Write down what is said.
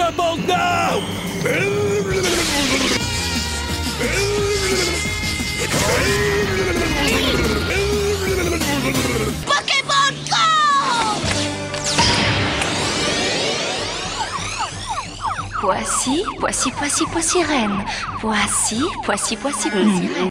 maintenant! Pokémon Go! Poissy, Poissy, Poissy, Poissy, reine. Poissy, Poissy, Poissy, Poissy, reine.